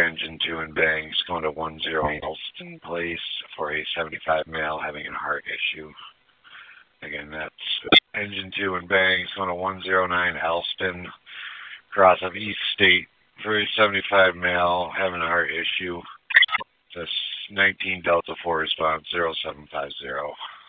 engine 2 and bangs going to 10 Elston Place for a 75 male having a heart issue. Again, that's engine 2 and bangs going to 109 Elston, cross of East State for a 75 male having a heart issue. That's 19 Delta 4 response 0750.